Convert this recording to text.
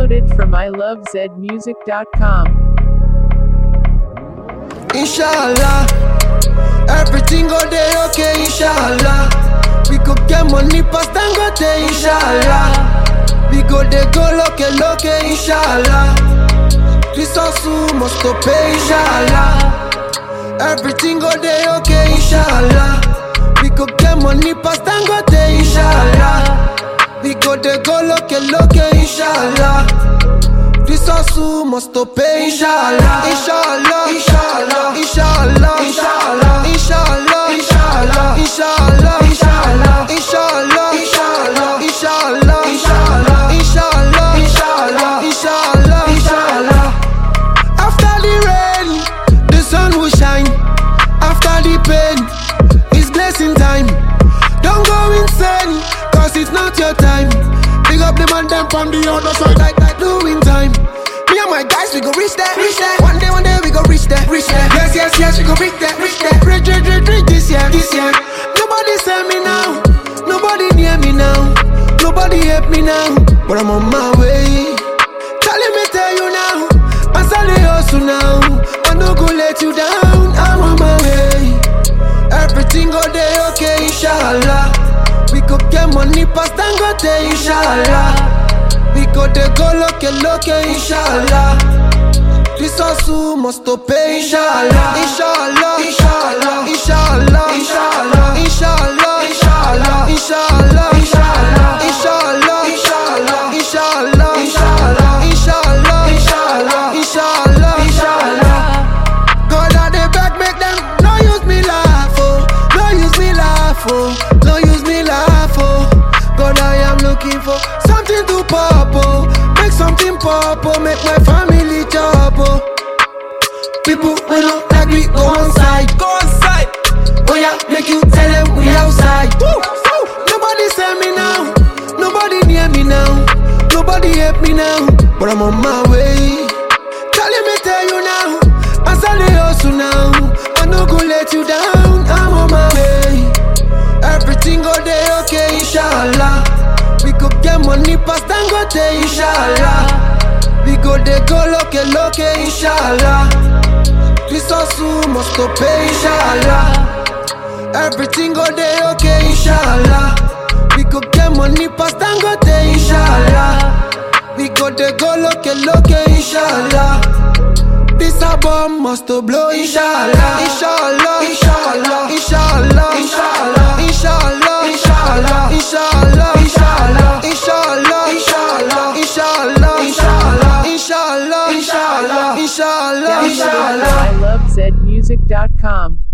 Downloaded from ilovezmusic.com. Inshallah, everything go dey okay, inshallah. We go get money past Dangote, inshallah. We go dey go loke, inshallah. This hustle must to pay, inshallah. Everything go dey okay, inshallah. We go get money past Dangote, inshallah. We go dey go loke, inshallah. This hustle must to pay, inshallah. Inshallah, inshallah, inshallah, inshallah, inshallah, inshallah, inshallah, inshallah, inshallah, inshallah, inshallah, inshallah, inshallah, inshallah, inshallah, inshallah. After the rain, the sun will shine. After the pain, it's blessing time. Don't go insane, cause it's not your time. Big up the man them from the other side, like doing time. Me and my guys, we go reach there. One day we go reach there. Yes, we go reach there. Reach this year. Nobody send me now, nobody near me now, nobody help me now, but I'm on my way. Telling me tell you now, I start the hustle now. I no go let you down. I'm on my way. Everything go dey okay, inshallah. We go get money past Dangote, inshallah. We go dey go loke, inshallah. This hustle must to pay, inshallah. Inshallah, inshallah, inshallah, inshallah, inshallah, inshallah, inshallah, inshallah, inshallah, inshallah, inshallah, inshallah, inshallah, inshallah, inshallah, inshallah. God I dey beg, make them no use me laugh, oh, no use me laugh, oh, no use me laugh, oh. God I am looking for something to pop, oh, make something pop, oh, make my family chop, oh. People we don't like we go on side. Oh yeah, make you tell them we outside. Woo. Nobody send me now, nobody near me now, nobody help me now, but I'm on my way. Telling me tell you now, I start the hustle now. I no go let you down. I'm on my way. Everything go dey okay, inshallah. We go get money past Dangote, inshallah. We go dey go loke, inshallah. This hustle must to pay, inshallah. Everything go dey okay, inshallah. We go get money past Dangote, inshallah. We go dey go loke, inshallah. This album must to blow, inshallah. Inshallah, inshallah, inshallah, inshallah, inshallah, inshallah, inshallah, inshallah, inshallah, inshallah, inshallah, inshallah, inshallah, inshallah, inshallah, inshallah. ilovezmusic.com.